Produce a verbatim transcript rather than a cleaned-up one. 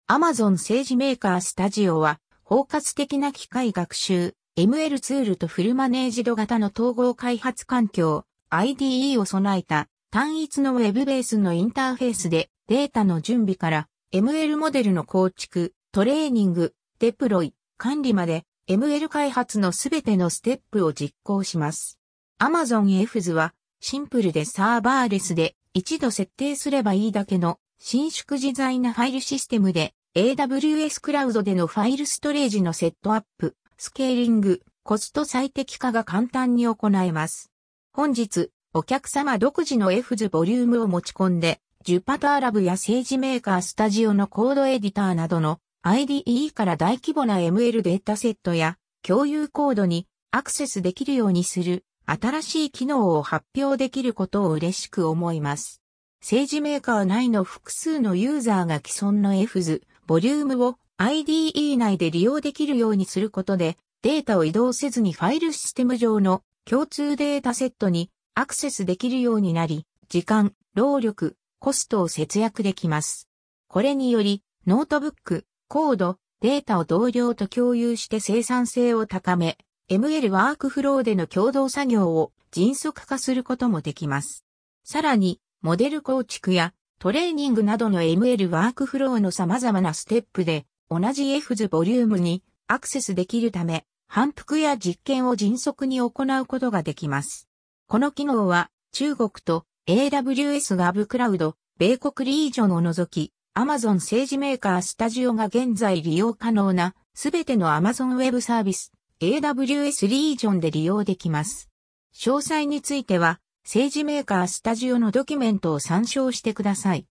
Amazon 政治メーカースタジオは、包括的な機械学習、エムエル ツールとフルマネージド型の統合開発環境、アイディーイー を備えた単一の Web ベースのインターフェースでデータの準備から エムエル モデルの構築、トレーニング、デプロイ、管理まで エムエル 開発のすべてのステップを実行します。Amazon エフズ はシンプルでサーバーレスで一度設定すればいいだけの伸縮自在なファイルシステムで エーダブリューエス クラウドでのファイルストレージのセットアップ、スケーリング、コスト最適化が簡単に行えます。本日、お客様独自の エフズ ボリュームを持ち込んで、Jupyter Lab や政治メーカースタジオのコードエディターなどの アイディーイー から大規模な エムエル データセットや共有コードにアクセスできるようにする新しい機能を発表できることを嬉しく思います。政治メーカー内の複数のユーザーが既存の エフズ、ボリュームを アイディーイー 内で利用できるようにすることで、データを移動せずにファイルシステム上の共通データセットにアクセスできるようになり、時間、労力、コストを節約できます。これにより、ノートブック、コード、データを同僚と共有して生産性を高め、エムエル ワークフローでの共同作業を迅速化することもできます。さらに、モデル構築やトレーニングなどの エムエル ワークフローの様々なステップで、同じ エフズ ボリュームにアクセスできるため、反復や実験を迅速に行うことができます。この機能は中国と エーダブリューエス ガブクラウド、米国リージョンを除き、Amazon 政治メーカースタジオが現在利用可能なすべての Amazon Web サービス、エーダブリューエス リージョンで利用できます。詳細については、政治メーカースタジオのドキュメントを参照してください。